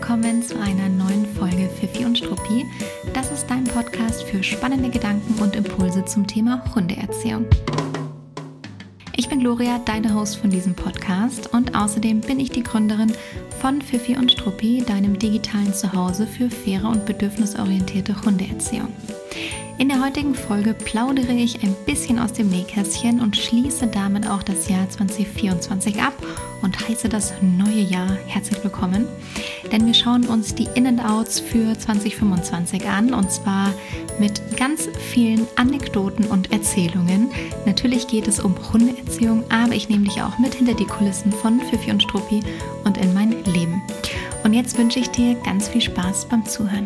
willkommen zu einer neuen Folge Fifi und Struppi. Das ist dein Podcast für spannende Gedanken und Impulse zum Thema Hundeerziehung. Ich bin Gloria, deine Host von diesem Podcast und außerdem bin ich die Gründerin von Fifi und Struppi, deinem digitalen Zuhause für faire und bedürfnisorientierte Hundeerziehung. In der heutigen Folge plaudere ich ein bisschen aus dem Nähkästchen und schließe damit auch das Jahr 2024 ab und heiße das neue Jahr herzlich willkommen. Denn wir schauen uns die In- und Outs für 2025 an und zwar mit ganz vielen Anekdoten und Erzählungen. Natürlich geht es um Hundeerziehung, aber ich nehme dich auch mit hinter die Kulissen von Fifi und Struppi und in mein Leben. Und jetzt wünsche ich dir ganz viel Spaß beim Zuhören.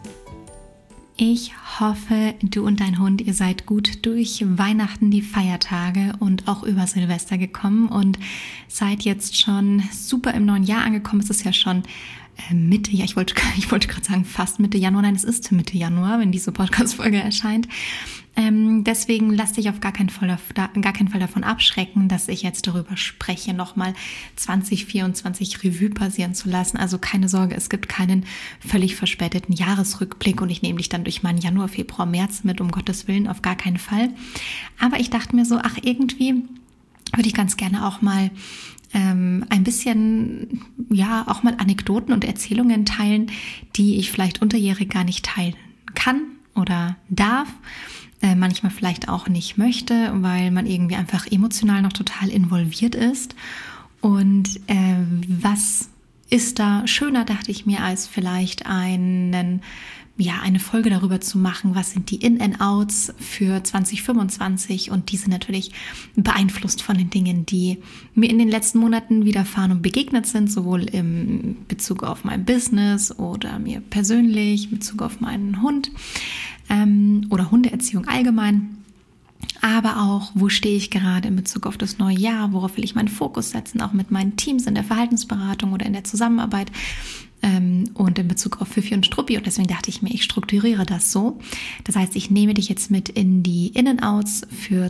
Ich hoffe, du und dein Hund, ihr seid gut durch Weihnachten, die Feiertage und auch über Silvester gekommen und seid jetzt schon super im neuen Jahr angekommen. Es ist ja schon Mitte, ja, ich wollte gerade sagen fast Mitte Januar, nein, es ist Mitte Januar, wenn diese Podcast-Folge erscheint. Deswegen lass dich auf gar keinen Fall davon abschrecken, dass ich jetzt darüber spreche, nochmal 2024 Revue passieren zu lassen. Also keine Sorge, es gibt keinen völlig verspäteten Jahresrückblick und ich nehme dich dann durch meinen Januar, Februar, März mit, um Gottes Willen, auf gar keinen Fall. Aber ich dachte mir so, irgendwie würde ich ganz gerne auch mal ein bisschen, ja, auch mal Anekdoten und Erzählungen teilen, die ich vielleicht unterjährig gar nicht teilen kann oder darf. Manchmal vielleicht auch nicht möchte, weil man irgendwie einfach emotional noch total involviert ist. Und was ist da schöner, dachte ich mir, als vielleicht eine Folge darüber zu machen, was sind die In- und Outs für 2025 und diese natürlich beeinflusst von den Dingen, die mir in den letzten Monaten widerfahren und begegnet sind, sowohl im Bezug auf mein Business oder mir persönlich, in Bezug auf meinen Hund oder Hundeerziehung allgemein. Aber auch, wo stehe ich gerade in Bezug auf das neue Jahr, worauf will ich meinen Fokus setzen, auch mit meinen Teams in der Verhaltensberatung oder in der Zusammenarbeit und in Bezug auf Fifi und Struppi. Und deswegen dachte ich mir, ich strukturiere das so. Das heißt, ich nehme dich jetzt mit in die In- und Outs für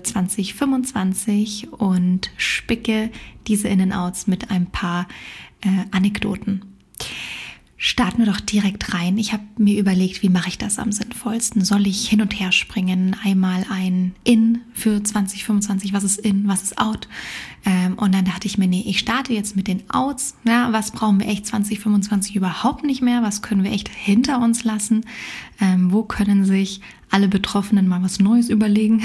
2025 und spicke diese In- und Outs mit ein paar Anekdoten. Starten wir doch direkt rein. Ich habe mir überlegt, wie mache ich das am sinnvollsten? Soll ich hin und her springen? Einmal ein In für 2025, was ist In, was ist Out? Und dann dachte ich mir, nee, ich starte jetzt mit den Outs. Ja, was brauchen wir echt 2025 überhaupt nicht mehr? Was können wir echt hinter uns lassen? Wo können sich alle Betroffenen mal was Neues überlegen?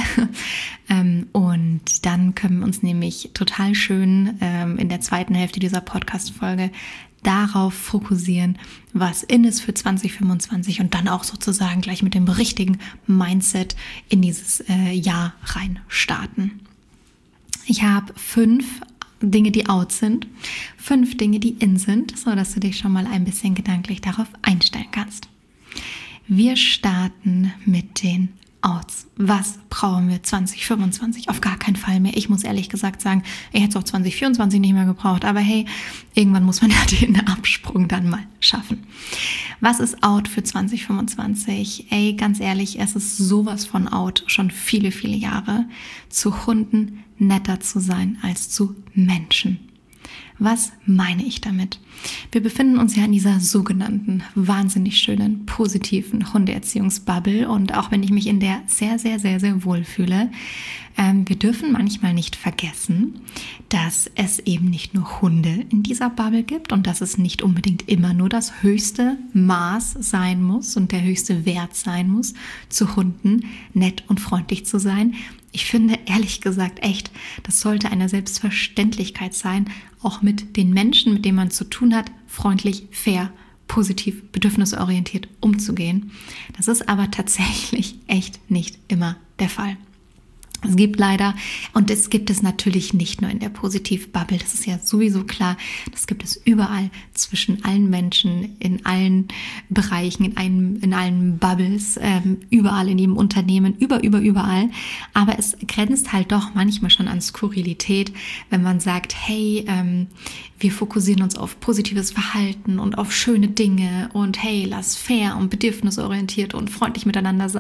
Und dann können wir uns nämlich total schön in der zweiten Hälfte dieser Podcast-Folge darauf fokussieren, was in ist für 2025 und dann auch sozusagen gleich mit dem richtigen Mindset in dieses Jahr rein starten. Ich habe 5 Dinge, die out sind, 5 Dinge, die in sind, so dass du dich schon mal ein bisschen gedanklich darauf einstellen kannst. Wir starten mit den Outs. Was brauchen wir 2025? Auf gar keinen Fall mehr. Ich muss ehrlich gesagt sagen, ich hätte es auch 2024 nicht mehr gebraucht. Aber hey, irgendwann muss man ja den Absprung dann mal schaffen. Was ist out für 2025? Ey, ganz ehrlich, es ist sowas von out, schon viele, viele Jahre, zu Hunden netter zu sein als zu Menschen. Was meine ich damit? Wir befinden uns ja in dieser sogenannten, wahnsinnig schönen, positiven Hundeerziehungsbubble und auch wenn ich mich in der sehr, sehr, sehr, sehr wohl fühle, wir dürfen manchmal nicht vergessen, dass es eben nicht nur Hunde in dieser Bubble gibt und dass es nicht unbedingt immer nur das höchste Maß sein muss und der höchste Wert sein muss, zu Hunden nett und freundlich zu sein. Ich finde, ehrlich gesagt, echt, das sollte eine Selbstverständlichkeit sein, auch mit den Menschen, mit denen man zu tun hat, freundlich, fair, positiv, bedürfnisorientiert umzugehen. Das ist aber tatsächlich echt nicht immer der Fall. Es gibt leider, und es gibt es natürlich nicht nur in der Positiv-Bubble, das ist ja sowieso klar, das gibt es überall zwischen allen Menschen, in allen Bereichen, in allen Bubbles, überall in jedem Unternehmen, überall. Aber es grenzt halt doch manchmal schon an Skurrilität, wenn man sagt, hey, wir fokussieren uns auf positives Verhalten und auf schöne Dinge und hey, lass fair und bedürfnisorientiert und freundlich miteinander sein.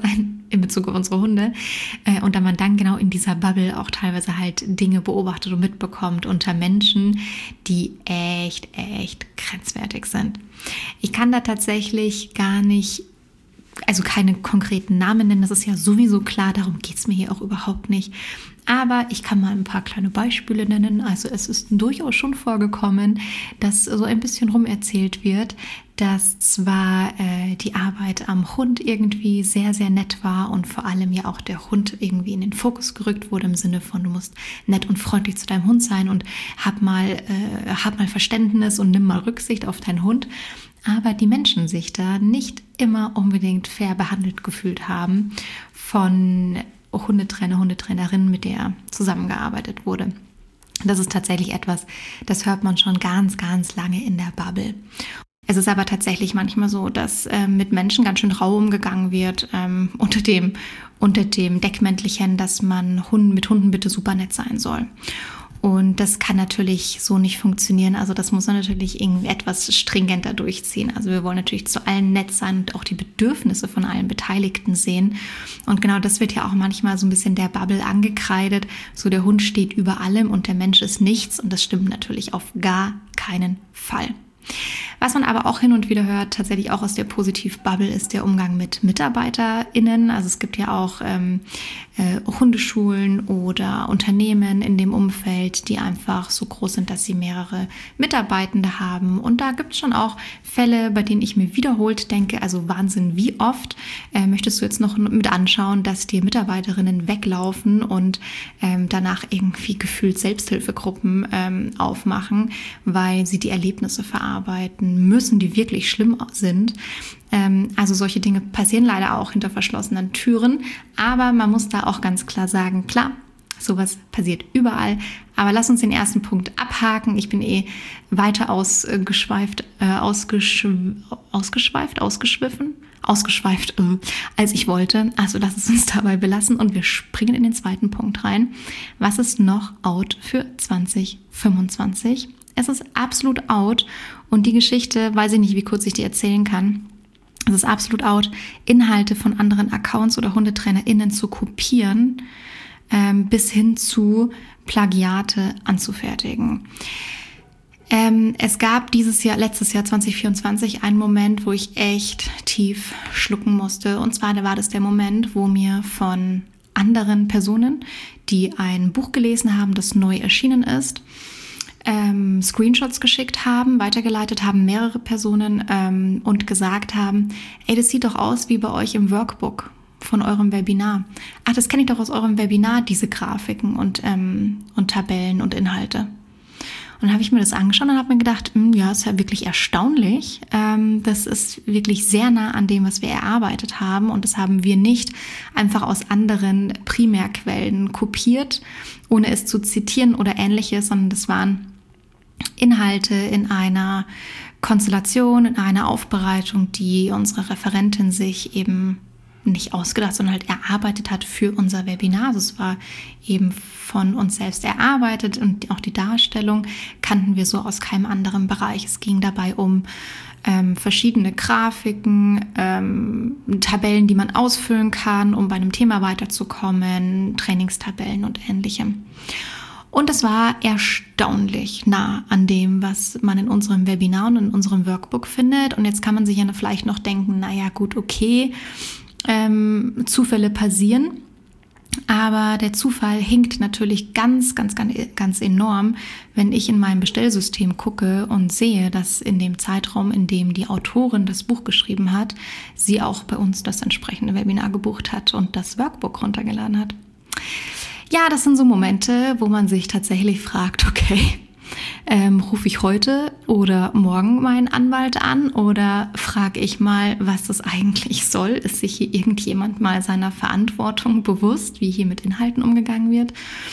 in Bezug auf unsere Hunde. Und da man dann genau in dieser Bubble auch teilweise halt Dinge beobachtet und mitbekommt unter Menschen, die echt grenzwertig sind. Ich kann da tatsächlich gar nicht, also keine konkreten Namen nennen, das ist ja sowieso klar, darum geht es mir hier auch überhaupt nicht. Aber ich kann mal ein paar kleine Beispiele nennen. Also es ist durchaus schon vorgekommen, dass so ein bisschen rumerzählt wird, dass zwar die Arbeit am Hund irgendwie sehr, sehr nett war und vor allem ja auch der Hund irgendwie in den Fokus gerückt wurde im Sinne von, du musst nett und freundlich zu deinem Hund sein und hab mal Verständnis und nimm mal Rücksicht auf deinen Hund. Aber die Menschen sich da nicht immer unbedingt fair behandelt gefühlt haben von Hundetrainer, Hundetrainerin, mit der zusammengearbeitet wurde. Das ist tatsächlich etwas, das hört man schon ganz lange in der Bubble. Es ist aber tatsächlich manchmal so, dass mit Menschen ganz schön rau umgegangen wird, unter dem Deckmäntelchen, dass man mit Hunden bitte super nett sein soll. Und das kann natürlich so nicht funktionieren. Also das muss man natürlich irgendwie etwas stringenter durchziehen. Also wir wollen natürlich zu allen nett sein und auch die Bedürfnisse von allen Beteiligten sehen. Und genau das wird ja auch manchmal so ein bisschen der Bubble angekreidet. So der Hund steht über allem und der Mensch ist nichts. Und das stimmt natürlich auf gar keinen Fall. Was man aber auch hin und wieder hört, tatsächlich auch aus der Positiv-Bubble, ist der Umgang mit MitarbeiterInnen. Also es gibt ja auch Hundeschulen oder Unternehmen in dem Umfeld, die einfach so groß sind, dass sie mehrere Mitarbeitende haben. Und da gibt es schon auch Fälle, bei denen ich mir wiederholt denke, also Wahnsinn, wie oft möchtest du jetzt noch mit anschauen, dass dir Mitarbeiterinnen weglaufen und danach irgendwie gefühlt Selbsthilfegruppen aufmachen, weil sie die Erlebnisse verarbeiten müssen, die wirklich schlimm sind. Also solche Dinge passieren leider auch hinter verschlossenen Türen, aber man muss da auch ganz klar sagen, klar, sowas passiert überall, aber lass uns den ersten Punkt abhaken. Ich bin weiter ausgeschweift, als ich wollte. Also lass es uns dabei belassen und wir springen in den zweiten Punkt rein. Was ist noch out für 2025? Es ist absolut out und die Geschichte, weiß ich nicht, wie kurz ich die erzählen kann. Es ist absolut out, Inhalte von anderen Accounts oder HundetrainerInnen zu kopieren, bis hin zu Plagiate anzufertigen. Es gab letztes Jahr 2024, einen Moment, wo ich echt tief schlucken musste. Und zwar war das der Moment, wo mir von anderen Personen, die ein Buch gelesen haben, das neu erschienen ist, Screenshots geschickt haben, weitergeleitet haben mehrere Personen und gesagt haben, ey, das sieht doch aus wie bei euch im Workbook von eurem Webinar. Ach, das kenne ich doch aus eurem Webinar, diese Grafiken und Tabellen und Inhalte. Und dann habe ich mir das angeschaut und habe mir gedacht, ja, ist ja wirklich erstaunlich. Das ist wirklich sehr nah an dem, was wir erarbeitet haben. Und das haben wir nicht einfach aus anderen Primärquellen kopiert, ohne es zu zitieren oder Ähnliches, sondern das waren Inhalte in einer Konstellation, in einer Aufbereitung, die unsere Referentin sich eben nicht ausgedacht, sondern halt erarbeitet hat für unser Webinar. Also es war eben von uns selbst erarbeitet und auch die Darstellung kannten wir so aus keinem anderen Bereich. Es ging dabei um verschiedene Grafiken, Tabellen, die man ausfüllen kann, um bei einem Thema weiterzukommen, Trainingstabellen und Ähnlichem. Und das war erstaunlich nah an dem, was man in unserem Webinar und in unserem Workbook findet. Und jetzt kann man sich ja vielleicht noch denken, naja gut, okay, Zufälle passieren. Aber der Zufall hinkt natürlich ganz enorm, wenn ich in meinem Bestellsystem gucke und sehe, dass in dem Zeitraum, in dem die Autorin das Buch geschrieben hat, sie auch bei uns das entsprechende Webinar gebucht hat und das Workbook runtergeladen hat. Ja, das sind so Momente, wo man sich tatsächlich fragt, okay, rufe ich heute oder morgen meinen Anwalt an oder frage ich mal, was das eigentlich soll? Ist sich hier irgendjemand mal seiner Verantwortung bewusst, wie hier mit Inhalten umgegangen wird?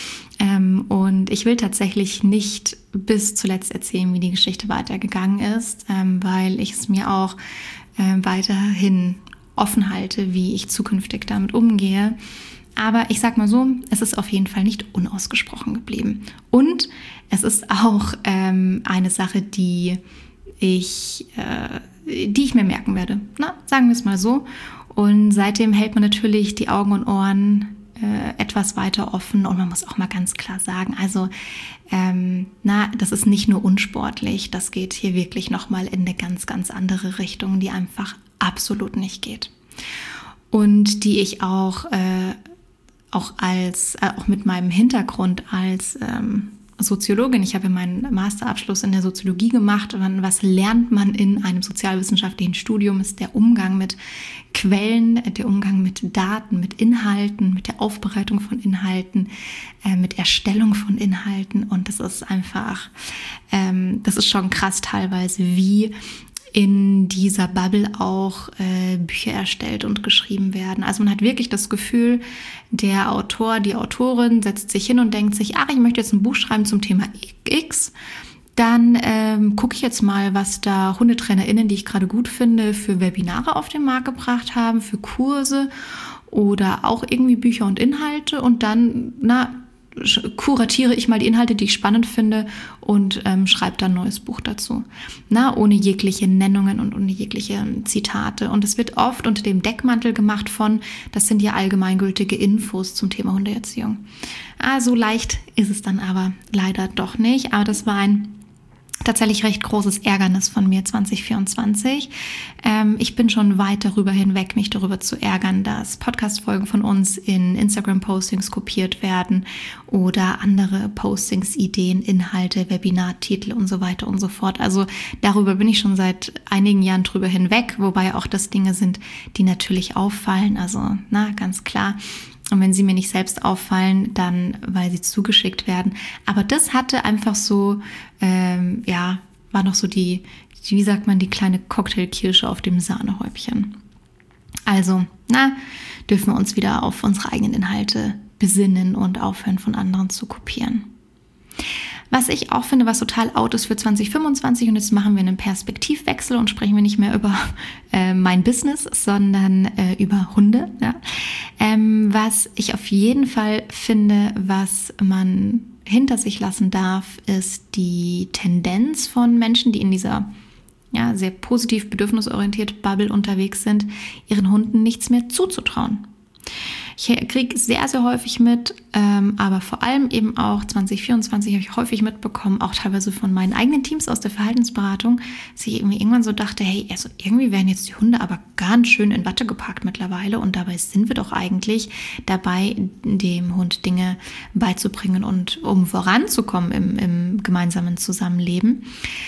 Und ich will tatsächlich nicht bis zuletzt erzählen, wie die Geschichte weitergegangen ist, weil ich es mir auch weiterhin offen halte, wie ich zukünftig damit umgehe. Aber ich sag mal so, es ist auf jeden Fall nicht unausgesprochen geblieben. Und es ist auch eine Sache, die ich mir merken werde. Na, sagen wir es mal so. Und seitdem hält man natürlich die Augen und Ohren etwas weiter offen und man muss auch mal ganz klar sagen, also das ist nicht nur unsportlich, das geht hier wirklich nochmal in eine ganz, ganz andere Richtung, die einfach absolut nicht geht. Und die ich auch mit meinem Hintergrund als Soziologin, ich habe meinen Masterabschluss in der Soziologie gemacht. Und was lernt man in einem sozialwissenschaftlichen Studium, ist der Umgang mit Quellen, der Umgang mit Daten, mit Inhalten, mit der Aufbereitung von Inhalten, mit Erstellung von Inhalten. Und das ist einfach, das ist schon krass teilweise, wie in dieser Bubble auch Bücher erstellt und geschrieben werden. Also man hat wirklich das Gefühl, der Autor, die Autorin setzt sich hin und denkt sich, ich möchte jetzt ein Buch schreiben zum Thema X. Dann gucke ich jetzt mal, was da HundetrainerInnen, die ich gerade gut finde, für Webinare auf den Markt gebracht haben, für Kurse oder auch irgendwie Bücher und Inhalte. Und dann, kuratiere ich mal die Inhalte, die ich spannend finde und schreibe dann ein neues Buch dazu. Ohne jegliche Nennungen und ohne jegliche Zitate. Und es wird oft unter dem Deckmantel gemacht das sind ja allgemeingültige Infos zum Thema Hundeerziehung. So leicht ist es dann aber leider doch nicht. Aber das war ein tatsächlich recht großes Ärgernis von mir 2024. Ich bin schon weit darüber hinweg, mich darüber zu ärgern, dass Podcast-Folgen von uns in Instagram-Postings kopiert werden oder andere Postings, Ideen, Inhalte, Webinartitel und so weiter und so fort. Also darüber bin ich schon seit einigen Jahren drüber hinweg, wobei auch das Dinge sind, die natürlich auffallen. Also ganz klar. Und wenn sie mir nicht selbst auffallen, dann, weil sie zugeschickt werden. Aber das hatte einfach so, war noch so die kleine Cocktailkirsche auf dem Sahnehäubchen. Also, dürfen wir uns wieder auf unsere eigenen Inhalte besinnen und aufhören, von anderen zu kopieren. Was ich auch finde, was total out ist für 2025, und jetzt machen wir einen Perspektivwechsel und sprechen wir nicht mehr über mein Business, sondern über Hunde. Ja? Was ich auf jeden Fall finde, was man hinter sich lassen darf, ist die Tendenz von Menschen, die in dieser sehr positiv bedürfnisorientiert Bubble unterwegs sind, ihren Hunden nichts mehr zuzutrauen. Ich kriege sehr, sehr häufig mit, aber vor allem eben auch 2024 habe ich häufig mitbekommen, auch teilweise von meinen eigenen Teams aus der Verhaltensberatung, dass ich irgendwie irgendwann so dachte, also irgendwie werden jetzt die Hunde aber ganz schön in Watte gepackt mittlerweile und dabei sind wir doch eigentlich dabei, dem Hund Dinge beizubringen und um voranzukommen im gemeinsamen Zusammenleben.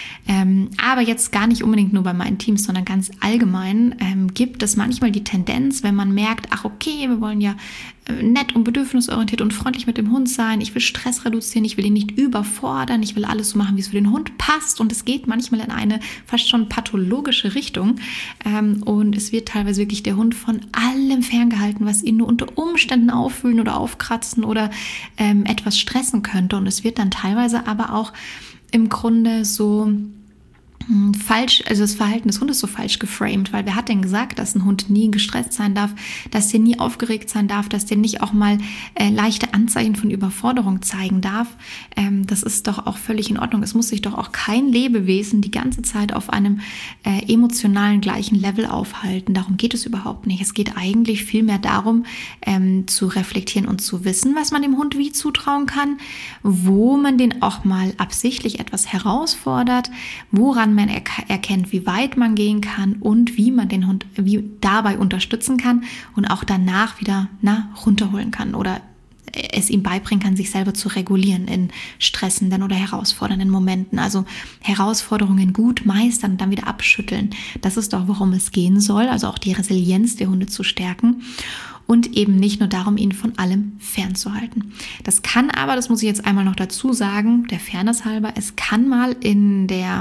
Aber jetzt gar nicht unbedingt nur bei meinen Teams, sondern ganz allgemein gibt es manchmal die Tendenz, wenn man merkt, okay, wir wollen ja nett und bedürfnisorientiert und freundlich mit dem Hund sein, ich will Stress reduzieren, ich will ihn nicht überfordern, ich will alles so machen, wie es für den Hund passt, und es geht manchmal in eine fast schon pathologische Richtung und es wird teilweise wirklich der Hund von allem ferngehalten, was ihn nur unter Umständen auffühlen oder aufkratzen oder etwas stressen könnte, und es wird dann teilweise aber auch im Grunde so falsch, also das Verhalten des Hundes so falsch geframed, weil wer hat denn gesagt, dass ein Hund nie gestresst sein darf, dass der nie aufgeregt sein darf, dass der nicht auch mal leichte Anzeichen von Überforderung zeigen darf. Das ist doch auch völlig in Ordnung. Es muss sich doch auch kein Lebewesen die ganze Zeit auf einem emotionalen gleichen Level aufhalten. Darum geht es überhaupt nicht. Es geht eigentlich vielmehr darum, zu reflektieren und zu wissen, was man dem Hund wie zutrauen kann, wo man den auch mal absichtlich etwas herausfordert, woran man erkennt, wie weit man gehen kann und wie man den Hund dabei unterstützen kann und auch danach wieder runterholen kann oder es ihm beibringen kann, sich selber zu regulieren in stressenden oder herausfordernden Momenten. Also Herausforderungen gut meistern und dann wieder abschütteln. Das ist doch, worum es gehen soll, also auch die Resilienz der Hunde zu stärken. Und eben nicht nur darum, ihn von allem fernzuhalten. Das kann aber, das muss ich jetzt einmal noch dazu sagen, der Fairness halber, es kann mal in der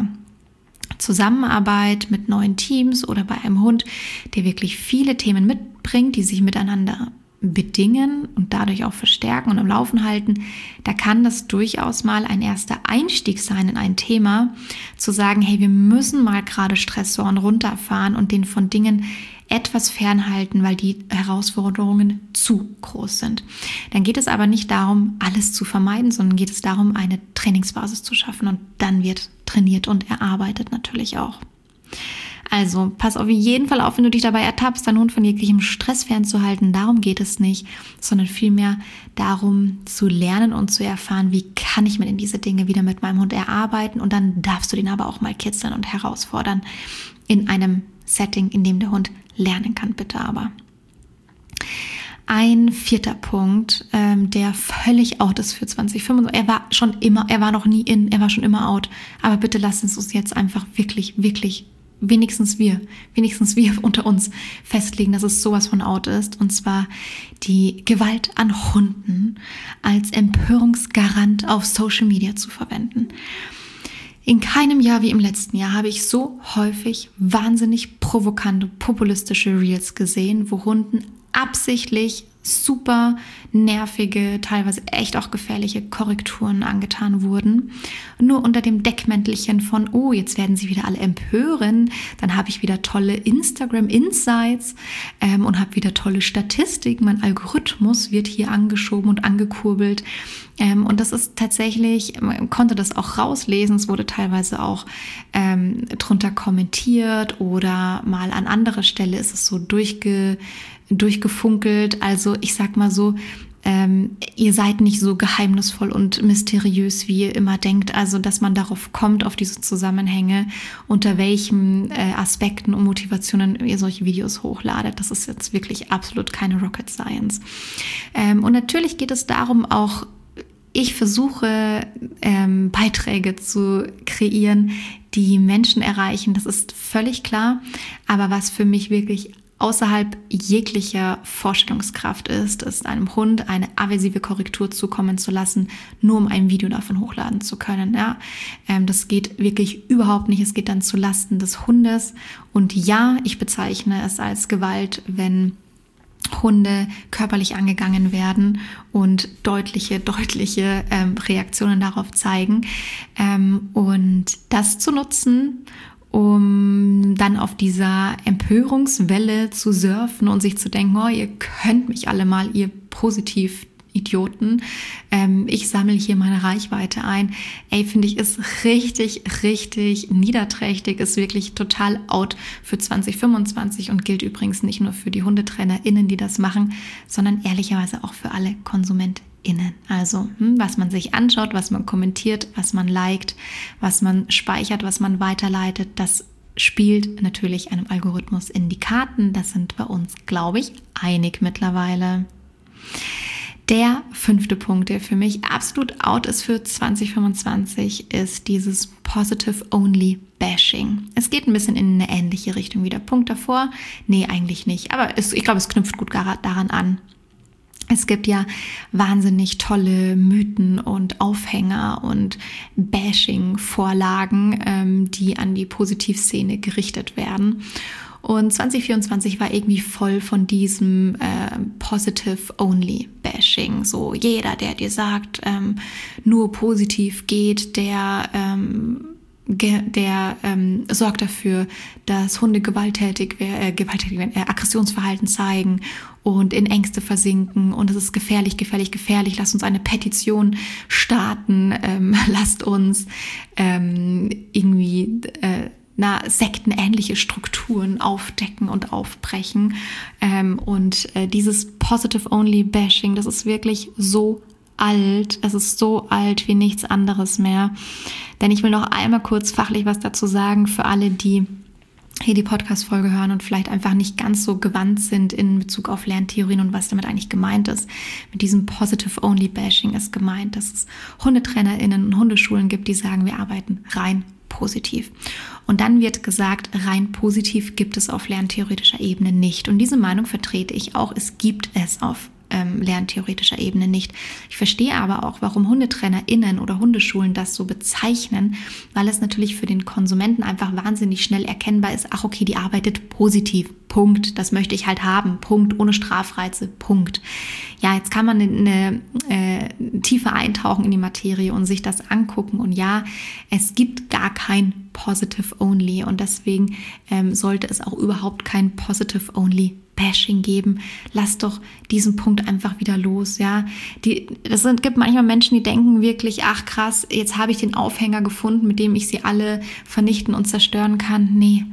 Zusammenarbeit mit neuen Teams oder bei einem Hund, der wirklich viele Themen mitbringt, die sich miteinander bedingen und dadurch auch verstärken und am Laufen halten, da kann das durchaus mal ein erster Einstieg sein in ein Thema, zu sagen, hey, wir müssen mal gerade Stressoren runterfahren und den von Dingen etwas fernhalten, weil die Herausforderungen zu groß sind. Dann geht es aber nicht darum, alles zu vermeiden, sondern geht es darum, eine Trainingsbasis zu schaffen, und dann wird trainiert und erarbeitet natürlich auch. Also pass auf jeden Fall auf, wenn du dich dabei ertappst, deinen Hund von jeglichem Stress fernzuhalten. Darum geht es nicht, sondern vielmehr darum zu lernen und zu erfahren, wie kann ich mir denn diese Dinge wieder mit meinem Hund erarbeiten. Und dann darfst du den aber auch mal kitzeln und herausfordern in einem Setting, in dem der Hund lernen kann, bitte aber. Ein 4. Punkt, der völlig out ist für 2025. Er war noch nie in, er war schon immer out. Aber bitte lasst uns jetzt einfach wirklich, wenigstens wir unter uns festlegen, dass es sowas von out ist. Und zwar die Gewalt an Hunden als Empörungsgarant auf Social Media zu verwenden. In keinem Jahr wie im letzten Jahr habe ich so häufig wahnsinnig provokante, populistische Reels gesehen, wo Hunden absichtlich super nervige, teilweise echt auch gefährliche Korrekturen angetan wurden. Nur unter dem Deckmäntelchen von, oh, jetzt werden sie wieder alle empören, dann habe ich wieder tolle Instagram-Insights und habe wieder tolle Statistiken. Mein Algorithmus wird hier angeschoben und angekurbelt. Und das ist tatsächlich, man konnte das auch rauslesen, es wurde teilweise auch drunter kommentiert oder mal an anderer Stelle ist es so durchgefunkelt. Also ich sag mal so, ihr seid nicht so geheimnisvoll und mysteriös, wie ihr immer denkt. Also dass man darauf kommt, auf diese Zusammenhänge, unter welchen Aspekten und Motivationen ihr solche Videos hochladet. Das ist jetzt wirklich absolut keine Rocket Science. Und natürlich geht es darum auch, ich versuche Beiträge zu kreieren, die Menschen erreichen. Das ist völlig klar. Aber was für mich wirklich außerhalb jeglicher Vorstellungskraft ist einem Hund eine aversive Korrektur zukommen zu lassen, nur um ein Video davon hochladen zu können. Ja? Das geht wirklich überhaupt nicht. Es geht dann zu Lasten des Hundes. Und ja, ich bezeichne es als Gewalt, wenn Hunde körperlich angegangen werden und deutliche Reaktionen darauf zeigen. Und das zu nutzen, um dann auf dieser Empörungswelle zu surfen und sich zu denken, oh, ihr könnt mich alle mal, ihr Positiv-Idioten. Ich sammle hier meine Reichweite ein. Finde ich, ist richtig niederträchtig, ist wirklich total out für 2025 und gilt übrigens nicht nur für die HundetrainerInnen, die das machen, sondern ehrlicherweise auch für alle KonsumentInnen. Also, was man sich anschaut, was man kommentiert, was man liked, was man speichert, was man weiterleitet, das spielt natürlich einem Algorithmus in die Karten. Das sind bei uns, glaube ich, einig mittlerweile. Der 5. Punkt, der für mich absolut out ist für 2025, ist dieses Positive-Only-Bashing. Es geht ein bisschen in eine ähnliche Richtung wie der Punkt davor. Nee, eigentlich nicht. Aber ich glaube, es knüpft gut daran an. Es gibt ja wahnsinnig tolle Mythen und Aufhänger und Bashing-Vorlagen, die an die Positivszene gerichtet werden. Und 2024 war irgendwie voll von diesem Positive-Only-Bashing. So jeder, der dir sagt, nur positiv geht, der sorgt dafür, dass Hunde gewalttätig werden, Aggressionsverhalten zeigen und in Ängste versinken. Und es ist gefährlich. Lasst uns eine Petition starten. Lasst uns sektenähnliche Strukturen aufdecken und aufbrechen. Und dieses Positive-Only-Bashing, das ist wirklich so alt. Es ist so alt wie nichts anderes mehr. Denn ich will noch einmal kurz fachlich was dazu sagen für alle, die hier die Podcast-Folge hören und vielleicht einfach nicht ganz so gewandt sind in Bezug auf Lerntheorien und was damit eigentlich gemeint ist. Mit diesem Positive-Only-Bashing ist gemeint, dass es HundetrainerInnen und Hundeschulen gibt, die sagen, wir arbeiten rein positiv. Und dann wird gesagt, rein positiv gibt es auf lerntheoretischer Ebene nicht. Und diese Meinung vertrete ich auch. Es gibt es auf lerntheoretischer Ebene nicht. Ich verstehe aber auch, warum HundetrainerInnen oder Hundeschulen das so bezeichnen, weil es natürlich für den Konsumenten einfach wahnsinnig schnell erkennbar ist, ach okay, die arbeitet positiv, Punkt, das möchte ich halt haben, Punkt, ohne Strafreize, Punkt. Ja, jetzt kann man eine tiefer eintauchen in die Materie und sich das angucken und ja, es gibt gar kein Positive Only und deswegen sollte es auch überhaupt kein Positive Only Bashing geben. Lass doch diesen Punkt einfach wieder los, ja. Gibt manchmal Menschen, die denken wirklich, ach krass, jetzt habe ich den Aufhänger gefunden, mit dem ich sie alle vernichten und zerstören kann. Nee,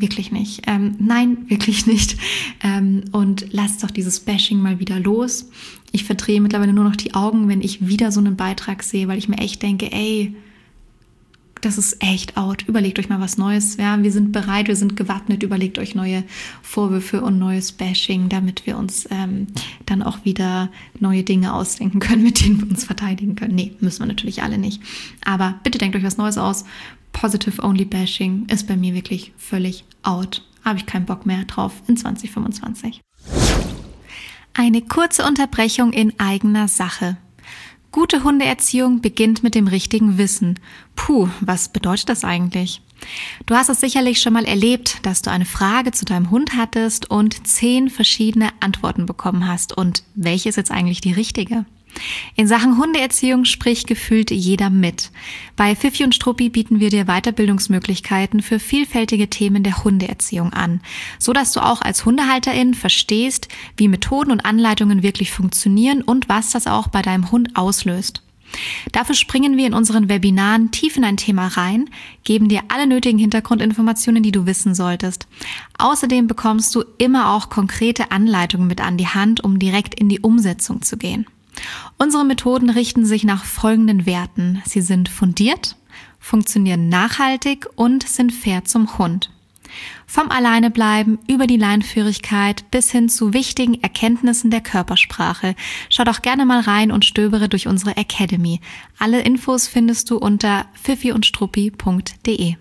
wirklich nicht. Nein, wirklich nicht. Und lasst doch dieses Bashing mal wieder los. Ich verdrehe mittlerweile nur noch die Augen, wenn ich wieder so einen Beitrag sehe, weil ich mir echt denke, ey, das ist echt out. Überlegt euch mal was Neues. Ja, wir sind bereit, wir sind gewappnet. Überlegt euch neue Vorwürfe und neues Bashing, damit wir uns dann auch wieder neue Dinge ausdenken können, mit denen wir uns verteidigen können. Nee, müssen wir natürlich alle nicht. Aber bitte denkt euch was Neues aus. Positive-only Bashing ist bei mir wirklich völlig out. Habe ich keinen Bock mehr drauf in 2025. Eine kurze Unterbrechung in eigener Sache. Gute Hundeerziehung beginnt mit dem richtigen Wissen. Puh, was bedeutet das eigentlich? Du hast es sicherlich schon mal erlebt, dass du eine Frage zu deinem Hund hattest und 10 verschiedene Antworten bekommen hast. Und welche ist jetzt eigentlich die richtige? In Sachen Hundeerziehung spricht gefühlt jeder mit. Bei Fifi und Struppi bieten wir dir Weiterbildungsmöglichkeiten für vielfältige Themen der Hundeerziehung an, so dass du auch als Hundehalterin verstehst, wie Methoden und Anleitungen wirklich funktionieren und was das auch bei deinem Hund auslöst. Dafür springen wir in unseren Webinaren tief in ein Thema rein, geben dir alle nötigen Hintergrundinformationen, die du wissen solltest. Außerdem bekommst du immer auch konkrete Anleitungen mit an die Hand, um direkt in die Umsetzung zu gehen. Unsere Methoden richten sich nach folgenden Werten. Sie sind fundiert, funktionieren nachhaltig und sind fair zum Hund. Vom Alleinebleiben über die Leinführigkeit bis hin zu wichtigen Erkenntnissen der Körpersprache. Schau doch gerne mal rein und stöbere durch unsere Academy. Alle Infos findest du unter fifiundstruppi.de.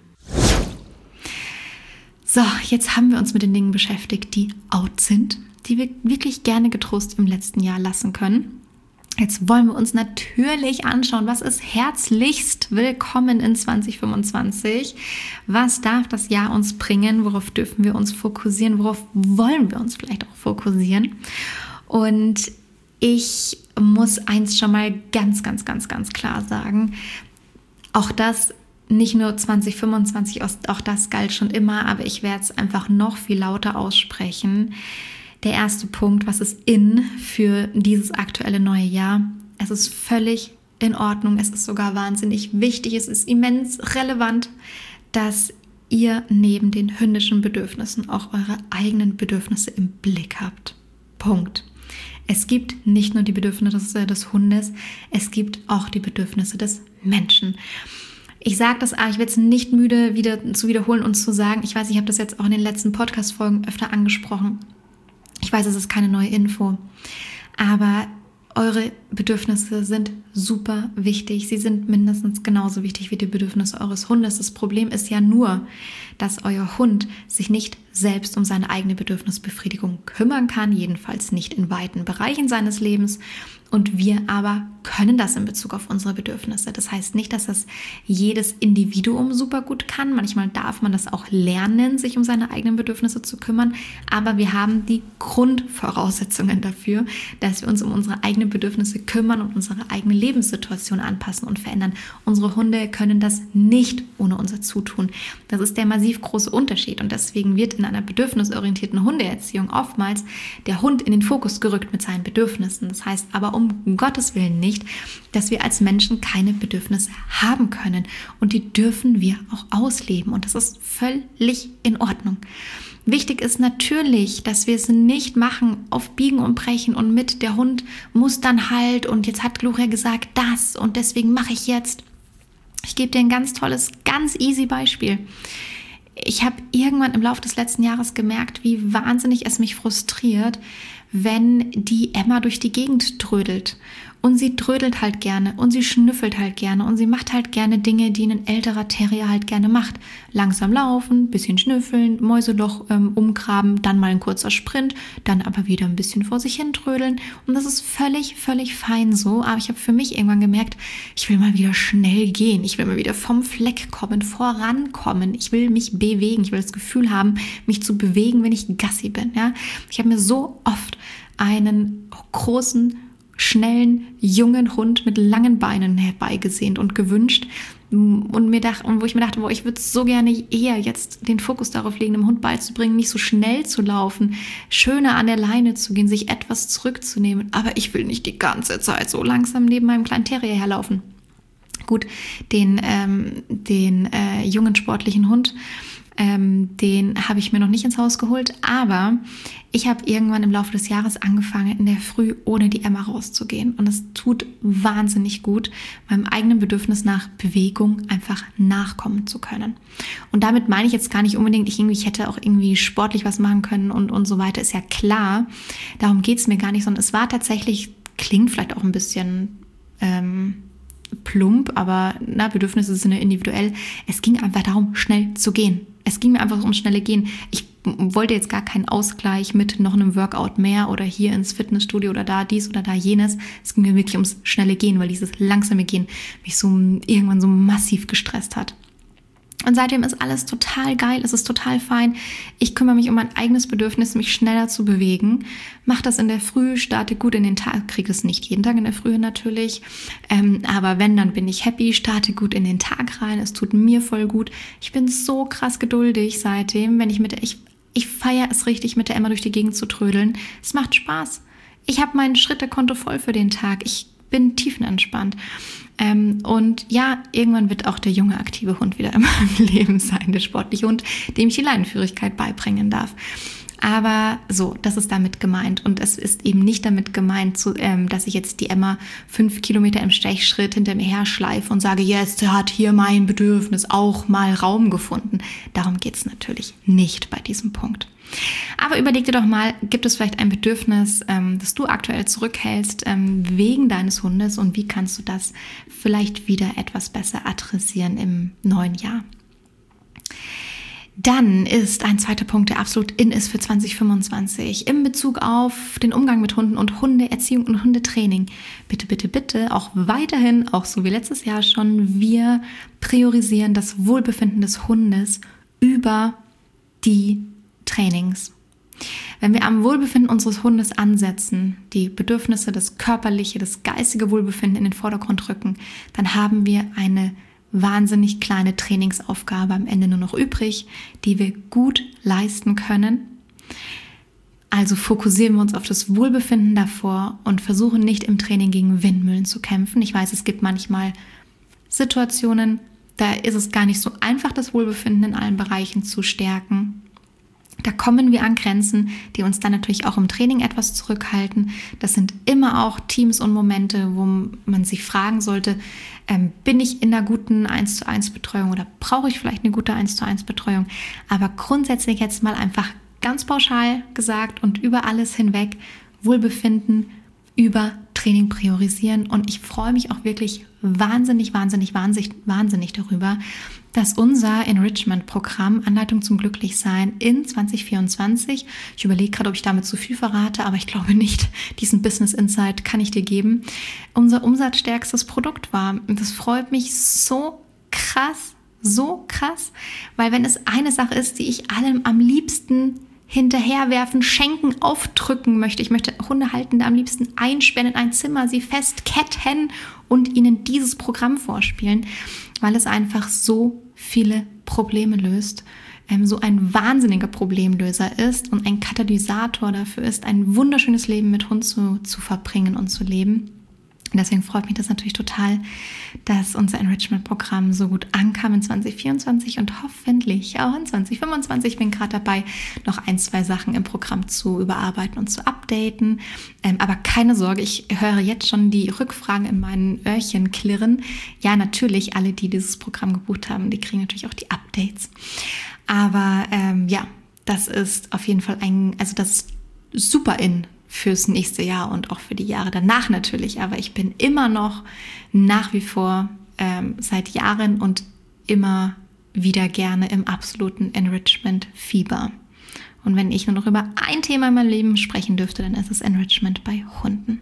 So, jetzt haben wir uns mit den Dingen beschäftigt, die out sind, die wir wirklich gerne getrost im letzten Jahr lassen können. Jetzt wollen wir uns natürlich anschauen, was ist herzlichst willkommen in 2025? Was darf das Jahr uns bringen? Worauf dürfen wir uns fokussieren? Worauf wollen wir uns vielleicht auch fokussieren? Und ich muss eins schon mal ganz klar sagen. Auch das nicht nur 2025, auch das galt schon immer, aber ich werde es einfach noch viel lauter aussprechen. Der erste Punkt, was ist in für dieses aktuelle neue Jahr? Es ist völlig in Ordnung, es ist sogar wahnsinnig wichtig, es ist immens relevant, dass ihr neben den hündischen Bedürfnissen auch eure eigenen Bedürfnisse im Blick habt. Punkt. Es gibt nicht nur die Bedürfnisse des Hundes, es gibt auch die Bedürfnisse des Menschen. Ich sage das, ich werde es nicht müde zu wiederholen und zu sagen, ich weiß, ich habe das jetzt auch in den letzten Podcast-Folgen öfter angesprochen. Ich weiß, es ist keine neue Info, aber eure Bedürfnisse sind super wichtig. Sie sind mindestens genauso wichtig wie die Bedürfnisse eures Hundes. Das Problem ist ja nur, dass euer Hund sich nicht selbst um seine eigene Bedürfnisbefriedigung kümmern kann, jedenfalls nicht in weiten Bereichen seines Lebens. Und wir aber können das in Bezug auf unsere Bedürfnisse. Das heißt nicht, dass das jedes Individuum super gut kann. Manchmal darf man das auch lernen, sich um seine eigenen Bedürfnisse zu kümmern. Aber wir haben die Grundvoraussetzungen dafür, dass wir uns um unsere eigenen Bedürfnisse kümmern und unsere eigene Lebenssituation anpassen und verändern. Unsere Hunde können das nicht ohne unser Zutun. Das ist der massiv große Unterschied. Und deswegen wird in einer bedürfnisorientierten Hundeerziehung oftmals der Hund in den Fokus gerückt mit seinen Bedürfnissen. Das heißt aber um Gottes Willen nicht, dass wir als Menschen keine Bedürfnisse haben können. Und die dürfen wir auch ausleben. Und das ist völlig in Ordnung. Wichtig ist natürlich, dass wir es nicht machen auf Biegen und Brechen und mit der Hund muss dann halt und jetzt hat Gloria gesagt das und deswegen mache ich jetzt. Ich gebe dir ein ganz tolles, ganz easy Beispiel. Ich habe irgendwann im Laufe des letzten Jahres gemerkt, wie wahnsinnig es mich frustriert, wenn die Emma durch die Gegend trödelt. Und sie trödelt halt gerne und sie schnüffelt halt gerne und sie macht halt gerne Dinge, die ein älterer Terrier halt gerne macht. Langsam laufen, bisschen schnüffeln, Mäuseloch umgraben, dann mal ein kurzer Sprint, dann aber wieder ein bisschen vor sich hin trödeln. Und das ist völlig fein so. Aber ich habe für mich irgendwann gemerkt, ich will mal wieder schnell gehen. Ich will mal wieder vom Fleck kommen, vorankommen. Ich will mich bewegen. Ich will das Gefühl haben, mich zu bewegen, wenn ich Gassi bin. Ja? Ich habe mir so oft einen großen, schnellen, jungen Hund mit langen Beinen herbeigesehnt und gewünscht und wo ich mir dachte, ich würde so gerne eher jetzt den Fokus darauf legen, dem Hund beizubringen, nicht so schnell zu laufen, schöner an der Leine zu gehen, sich etwas zurückzunehmen, aber ich will nicht die ganze Zeit so langsam neben meinem kleinen Terrier herlaufen. Gut, den jungen sportlichen Hund, Den habe ich mir noch nicht ins Haus geholt, aber ich habe irgendwann im Laufe des Jahres angefangen, in der Früh ohne die Emma rauszugehen. Und es tut wahnsinnig gut, meinem eigenen Bedürfnis nach Bewegung einfach nachkommen zu können. Und damit meine ich jetzt gar nicht unbedingt, ich hätte auch irgendwie sportlich was machen können und so weiter, ist ja klar. Darum geht es mir gar nicht, sondern es war tatsächlich, klingt vielleicht auch ein bisschen plump, aber Bedürfnisse sind ja individuell. Es ging einfach darum, schnell zu gehen. Es ging mir einfach ums schnelle Gehen. Ich wollte jetzt gar keinen Ausgleich mit noch einem Workout mehr oder hier ins Fitnessstudio oder da dies oder da jenes. Es ging mir wirklich ums schnelle Gehen, weil dieses langsame Gehen mich so irgendwann so massiv gestresst hat. Und seitdem ist alles total geil, es ist total fein. Ich kümmere mich um mein eigenes Bedürfnis, mich schneller zu bewegen. Mache das in der Früh, starte gut in den Tag, kriege es nicht jeden Tag in der Früh natürlich. Aber wenn, dann bin ich happy, starte gut in den Tag rein. Es tut mir voll gut. Ich bin so krass geduldig seitdem, wenn ich feiere es richtig, mit der Emma durch die Gegend zu trödeln. Es macht Spaß. Ich habe mein Schrittekonto voll für den Tag. Ich bin tiefenentspannt. Und ja, irgendwann wird auch der junge, aktive Hund wieder in meinem Leben sein, der sportliche Hund, dem ich die Leinenführigkeit beibringen darf. Aber so, das ist damit gemeint. Und es ist eben nicht damit gemeint, dass ich jetzt die Emma 5 Kilometer im Stechschritt hinter mir her schleife und sage, jetzt hat hier mein Bedürfnis auch mal Raum gefunden. Darum geht es natürlich nicht bei diesem Punkt. Aber überleg dir doch mal, gibt es vielleicht ein Bedürfnis, das du aktuell zurückhältst wegen deines Hundes, und wie kannst du das vielleicht wieder etwas besser adressieren im neuen Jahr? Dann ist ein zweiter Punkt, der absolut in ist für 2025, in Bezug auf den Umgang mit Hunden und Hundeerziehung und Hundetraining. Bitte, bitte, bitte, auch weiterhin, auch so wie letztes Jahr schon, wir priorisieren das Wohlbefinden des Hundes über die Trainings. Wenn wir am Wohlbefinden unseres Hundes ansetzen, die Bedürfnisse, das körperliche, das geistige Wohlbefinden in den Vordergrund rücken, dann haben wir eine wahnsinnig kleine Trainingsaufgabe am Ende nur noch übrig, die wir gut leisten können. Also fokussieren wir uns auf das Wohlbefinden davor und versuchen nicht im Training gegen Windmühlen zu kämpfen. Ich weiß, es gibt manchmal Situationen, da ist es gar nicht so einfach, das Wohlbefinden in allen Bereichen zu stärken. Da kommen wir an Grenzen, die uns dann natürlich auch im Training etwas zurückhalten. Das sind immer auch Teams und Momente, wo man sich fragen sollte, bin ich in einer guten 1:1 Betreuung oder brauche ich vielleicht eine gute 1:1 Betreuung? Aber grundsätzlich jetzt mal einfach ganz pauschal gesagt und über alles hinweg Wohlbefinden über Training priorisieren. Und ich freue mich auch wirklich wahnsinnig darüber, dass unser Enrichment-Programm Anleitung zum Glücklichsein in 2024, ich überlege gerade, ob ich damit zu viel verrate, aber ich glaube nicht, diesen Business Insight kann ich dir geben, unser umsatzstärkstes Produkt war. Und das freut mich so krass, weil wenn es eine Sache ist, die ich allem am liebsten hinterherwerfen, schenken, aufdrücken möchte. Ich möchte Hundehaltende am liebsten einsperren in ein Zimmer, sie festketten und ihnen dieses Programm vorspielen, weil es einfach so viele Probleme löst, so ein wahnsinniger Problemlöser ist und ein Katalysator dafür ist, ein wunderschönes Leben mit Hund zu verbringen und zu leben. Und deswegen freut mich das natürlich total, dass unser Enrichment-Programm so gut ankam in 2024 und hoffentlich auch in 2025. Ich bin gerade dabei, noch 1-2 Sachen im Programm zu überarbeiten und zu updaten. Aber keine Sorge, ich höre jetzt schon die Rückfragen in meinen Öhrchen klirren. Ja, natürlich, alle, die dieses Programm gebucht haben, die kriegen natürlich auch die Updates. Aber das ist auf jeden Fall das ist super fürs nächste Jahr und auch für die Jahre danach natürlich. Aber ich bin immer noch nach wie vor seit Jahren und immer wieder gerne im absoluten Enrichment-Fieber. Und wenn ich nur noch über ein Thema in meinem Leben sprechen dürfte, dann ist es Enrichment bei Hunden.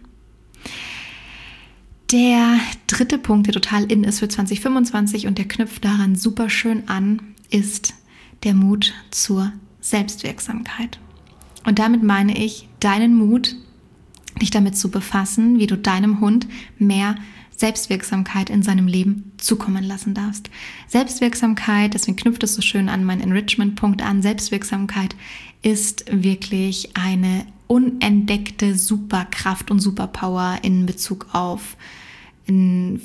Der dritte Punkt, der total in ist für 2025 und der knüpft daran super schön an, ist der Mut zur Selbstwirksamkeit. Und damit meine ich deinen Mut, dich damit zu befassen, wie du deinem Hund mehr Selbstwirksamkeit in seinem Leben zukommen lassen darfst. Selbstwirksamkeit, deswegen knüpft es so schön an meinen Enrichment-Punkt an, Selbstwirksamkeit ist wirklich eine unentdeckte Superkraft und Superpower in Bezug auf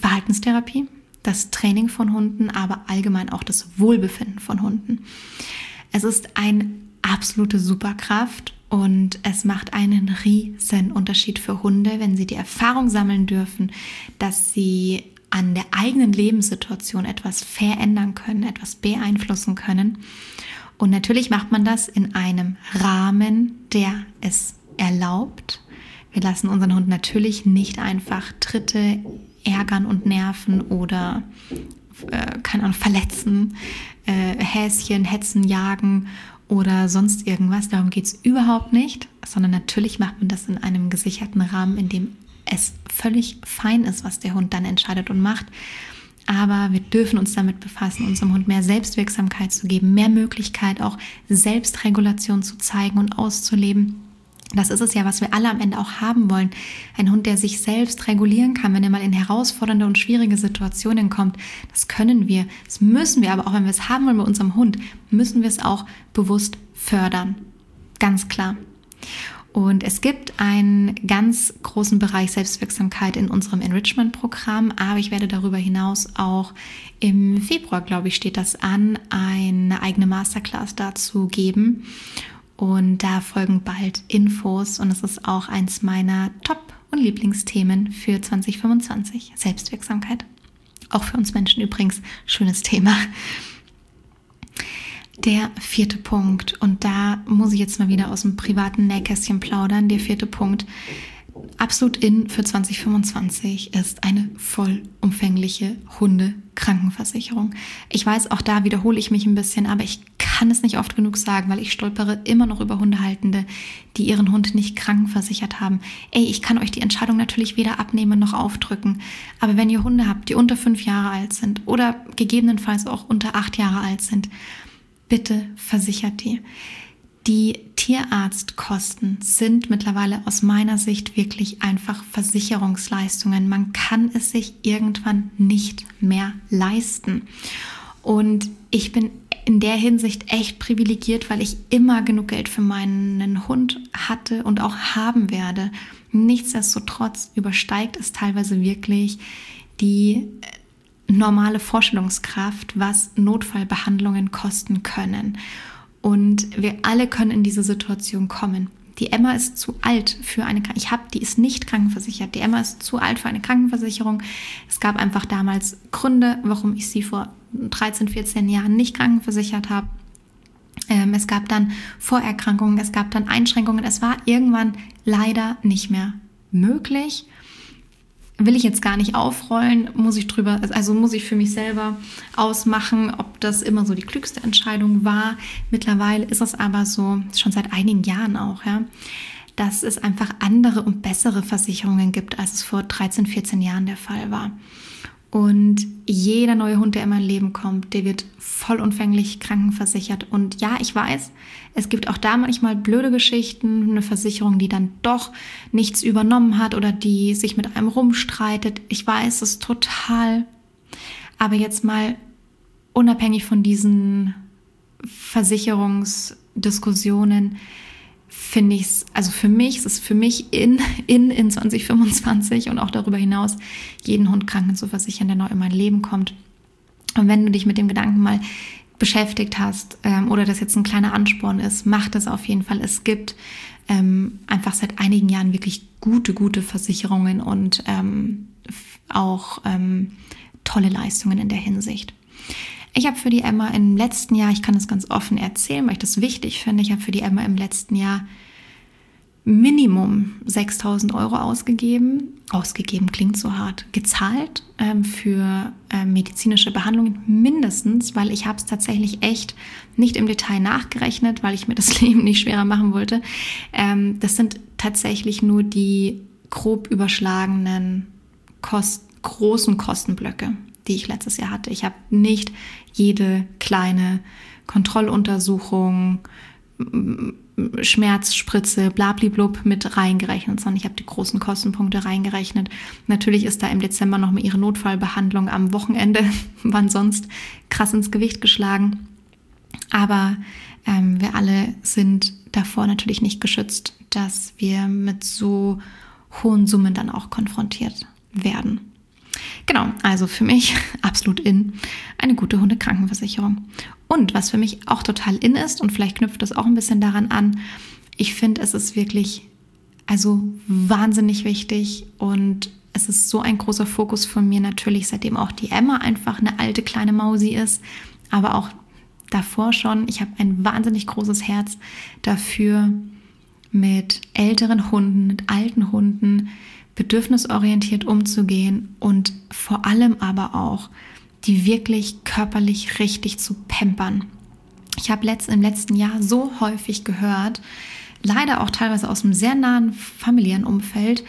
Verhaltenstherapie, das Training von Hunden, aber allgemein auch das Wohlbefinden von Hunden. Es ist eine absolute Superkraft und es macht einen riesen Unterschied für Hunde, wenn sie die Erfahrung sammeln dürfen, dass sie an der eigenen Lebenssituation etwas verändern können, etwas beeinflussen können. Und natürlich macht man das in einem Rahmen, der es erlaubt. Wir lassen unseren Hund natürlich nicht einfach Tritte ärgern und nerven oder verletzen, Häschen, hetzen, jagen oder sonst irgendwas. Darum geht es überhaupt nicht, sondern natürlich macht man das in einem gesicherten Rahmen, in dem es völlig fein ist, was der Hund dann entscheidet und macht. Aber wir dürfen uns damit befassen, unserem Hund mehr Selbstwirksamkeit zu geben, mehr Möglichkeit, auch Selbstregulation zu zeigen und auszuleben. Das ist es ja, was wir alle am Ende auch haben wollen. Ein Hund, der sich selbst regulieren kann, wenn er mal in herausfordernde und schwierige Situationen kommt. Das können wir, das müssen wir, aber auch wenn wir es haben wollen bei unserem Hund, müssen wir es auch bewusst fördern. Ganz klar. Und es gibt einen ganz großen Bereich Selbstwirksamkeit in unserem Enrichment-Programm, aber ich werde darüber hinaus auch im Februar, glaube ich, steht das an, eine eigene Masterclass dazu geben. Und da folgen bald Infos und es ist auch eins meiner Top- und Lieblingsthemen für 2025, Selbstwirksamkeit. Auch für uns Menschen übrigens, schönes Thema. Der 4. Punkt, und da muss ich jetzt mal wieder aus dem privaten Nähkästchen plaudern, der 4. Punkt, absolut in für 2025 ist eine vollumfängliche Hunde-Krankenversicherung. Ich weiß, auch da wiederhole ich mich ein bisschen, aber ich kann es nicht oft genug sagen, weil ich stolpere immer noch über Hundehaltende, die ihren Hund nicht krankenversichert haben. Ich kann euch die Entscheidung natürlich weder abnehmen noch aufdrücken, aber wenn ihr Hunde habt, die unter 5 Jahre alt sind oder gegebenenfalls auch unter 8 Jahre alt sind, bitte versichert die. Die Tierarztkosten sind mittlerweile aus meiner Sicht wirklich einfach Versicherungsleistungen. Man kann es sich irgendwann nicht mehr leisten. Und ich bin in der Hinsicht echt privilegiert, weil ich immer genug Geld für meinen Hund hatte und auch haben werde. Nichtsdestotrotz übersteigt es teilweise wirklich die normale Vorstellungskraft, was Notfallbehandlungen kosten können. Und wir alle können in diese Situation kommen. Die Emma ist zu alt für eine Krankenversicherung. Die ist nicht krankenversichert. Die Emma ist zu alt für eine Krankenversicherung. Es gab einfach damals Gründe, warum ich sie vor 13, 14 Jahren nicht krankenversichert habe. Es gab dann Vorerkrankungen, es gab dann Einschränkungen. Es war irgendwann leider nicht mehr möglich. Will ich jetzt gar nicht aufrollen, muss ich für mich selber ausmachen, ob das immer so die klügste Entscheidung war. Mittlerweile ist es aber so, schon seit einigen Jahren auch, ja, dass es einfach andere und bessere Versicherungen gibt, als es vor 13, 14 Jahren der Fall war. Und jeder neue Hund, der in mein Leben kommt, der wird vollumfänglich krankenversichert. Und ja, ich weiß, es gibt auch da manchmal blöde Geschichten, eine Versicherung, die dann doch nichts übernommen hat oder die sich mit einem rumstreitet. Ich weiß es total. Aber jetzt mal unabhängig von diesen Versicherungsdiskussionen, finde ich es, also für mich, es ist für mich in 2025 und auch darüber hinaus, jeden Hund kranken zu versichern, der neu in mein Leben kommt. Und wenn du dich mit dem Gedanken mal beschäftigt hast oder das jetzt ein kleiner Ansporn ist, mach das auf jeden Fall. Es gibt einfach seit einigen Jahren wirklich gute Versicherungen und auch tolle Leistungen in der Hinsicht. Ich habe für die Emma im letzten Jahr, ich kann das ganz offen erzählen, weil ich das wichtig finde, ich habe für die Emma im letzten Jahr Minimum 6.000 Euro ausgegeben klingt so hart, gezahlt für medizinische Behandlungen mindestens, weil ich habe es tatsächlich echt nicht im Detail nachgerechnet, weil ich mir das Leben nicht schwerer machen wollte. Das sind tatsächlich nur die grob überschlagenen großen Kostenblöcke, die ich letztes Jahr hatte. Ich habe nicht jede kleine Kontrolluntersuchung, Schmerzspritze, blablablub mit reingerechnet, sondern ich habe die großen Kostenpunkte reingerechnet. Natürlich ist da im Dezember noch mal ihre Notfallbehandlung am Wochenende, wann sonst, krass ins Gewicht geschlagen. Aber wir alle sind davor natürlich nicht geschützt, dass wir mit so hohen Summen dann auch konfrontiert werden. Genau, also für mich absolut in eine gute Hundekrankenversicherung. Und was für mich auch total in ist, und vielleicht knüpft das auch ein bisschen daran an, ich finde, es ist wirklich wahnsinnig wichtig und es ist so ein großer Fokus von mir natürlich, seitdem auch die Emma einfach eine alte kleine Mausi ist, aber auch davor schon. Ich habe ein wahnsinnig großes Herz dafür, mit älteren Hunden, mit alten Hunden bedürfnisorientiert umzugehen und vor allem aber auch die wirklich körperlich richtig zu pampern. Ich habe im letzten Jahr so häufig gehört, leider auch teilweise aus einem sehr nahen familiären Umfeld,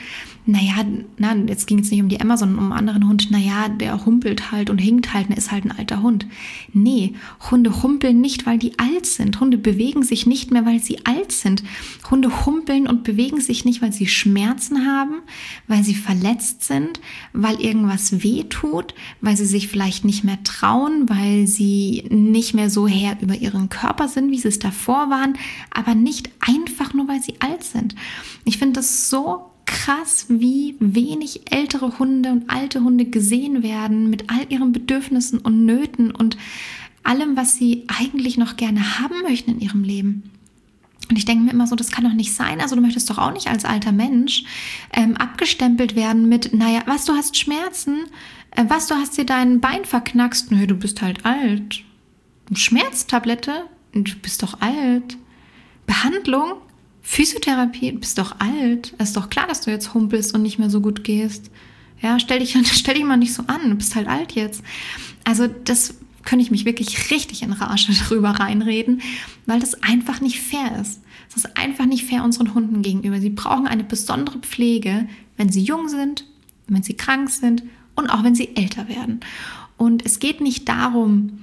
jetzt ging es nicht um die Emma, sondern um einen anderen Hund, der humpelt halt und hinkt halt, ist halt ein alter Hund. Nee, Hunde humpeln nicht, weil die alt sind. Hunde bewegen sich nicht mehr, weil sie alt sind. Hunde humpeln und bewegen sich nicht, weil sie Schmerzen haben, weil sie verletzt sind, weil irgendwas wehtut, weil sie sich vielleicht nicht mehr trauen, weil sie nicht mehr so Herr über ihren Körper sind, wie sie es davor waren, aber nicht einfach nur, weil sie alt sind. Ich finde das so krass, wie wenig ältere Hunde und alte Hunde gesehen werden mit all ihren Bedürfnissen und Nöten und allem, was sie eigentlich noch gerne haben möchten in ihrem Leben. Und ich denke mir immer so, das kann doch nicht sein. Also du möchtest doch auch nicht als alter Mensch abgestempelt werden mit, du hast Schmerzen? Du hast dir dein Bein verknackst? Nö, du bist halt alt. Schmerztablette? Du bist doch alt. Behandlung? Physiotherapie, du bist doch alt. Es ist doch klar, dass du jetzt humpelst und nicht mehr so gut gehst. Ja, stell dich mal nicht so an, du bist halt alt jetzt. Also das könnte ich mich wirklich richtig in Rage darüber reinreden, weil das einfach nicht fair ist. Es ist einfach nicht fair unseren Hunden gegenüber. Sie brauchen eine besondere Pflege, wenn sie jung sind, wenn sie krank sind und auch wenn sie älter werden. Und es geht nicht darum,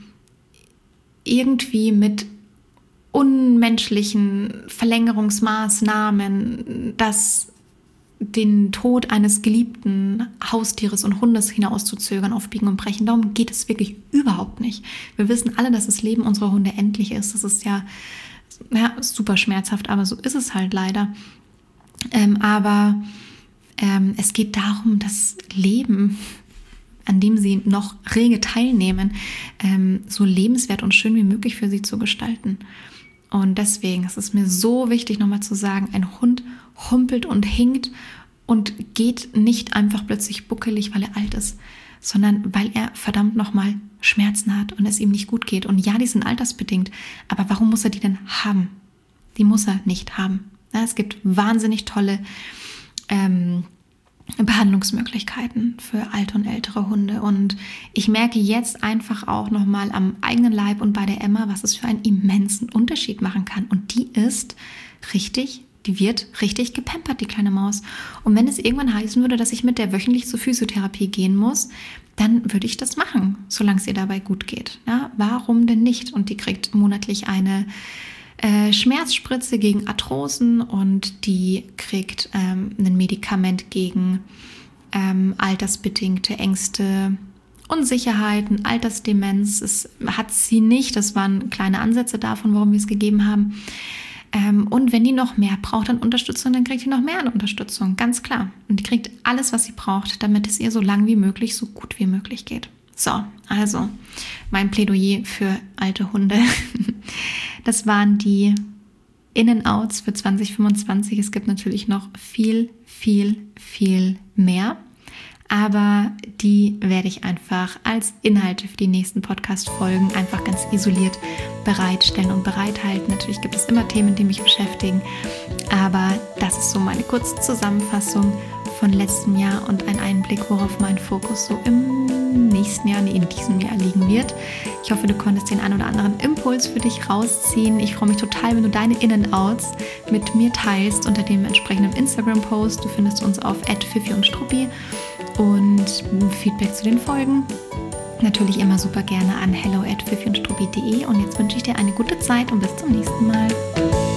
irgendwie mit unmenschlichen Verlängerungsmaßnahmen, den Tod eines geliebten Haustieres und Hundes hinauszuzögern auf Biegen und Brechen. Darum geht es wirklich überhaupt nicht. Wir wissen alle, dass das Leben unserer Hunde endlich ist. Das ist ja super schmerzhaft, aber so ist es halt leider. Es geht darum, das Leben, an dem sie noch rege teilnehmen, so lebenswert und schön wie möglich für sie zu gestalten. Und deswegen ist es mir so wichtig, nochmal zu sagen, ein Hund humpelt und hinkt und geht nicht einfach plötzlich buckelig, weil er alt ist, sondern weil er verdammt nochmal Schmerzen hat und es ihm nicht gut geht. Und ja, die sind altersbedingt, aber warum muss er die denn haben? Die muss er nicht haben. Ja, es gibt wahnsinnig tolle Behandlungsmöglichkeiten für alte und ältere Hunde. Und ich merke jetzt einfach auch nochmal am eigenen Leib und bei der Emma, was es für einen immensen Unterschied machen kann. Und die wird richtig gepampert, die kleine Maus. Und wenn es irgendwann heißen würde, dass ich mit der wöchentlich zur Physiotherapie gehen muss, dann würde ich das machen, solange es ihr dabei gut geht. Ja, warum denn nicht? Und die kriegt monatlich eine Schmerzspritze gegen Arthrosen und die kriegt ein Medikament gegen altersbedingte Ängste, Unsicherheiten, Altersdemenz. Das hat sie nicht, das waren kleine Ansätze davon, warum wir es gegeben haben. Und wenn die noch mehr braucht an Unterstützung, dann kriegt die noch mehr an Unterstützung, ganz klar. Und die kriegt alles, was sie braucht, damit es ihr so lang wie möglich, so gut wie möglich geht. So, also mein Plädoyer für alte Hunde. Das waren die In-and-Outs für 2025. Es gibt natürlich noch viel, viel, viel mehr. Aber die werde ich einfach als Inhalte für die nächsten Podcast-Folgen einfach ganz isoliert bereitstellen und bereithalten. Natürlich gibt es immer Themen, die mich beschäftigen. Aber das ist so meine kurze Zusammenfassung von letztem Jahr und ein Einblick, worauf mein Fokus so in diesem Jahr liegen wird. Ich hoffe, du konntest den einen oder anderen Impuls für dich rausziehen. Ich freue mich total, wenn du deine In-and-Outs mit mir teilst unter dem entsprechenden Instagram-Post. Du findest uns auf @fifi_und_struppi und Feedback zu den Folgen natürlich immer super gerne an hello@fifi_und_struppi.de. Und jetzt wünsche ich dir eine gute Zeit und bis zum nächsten Mal.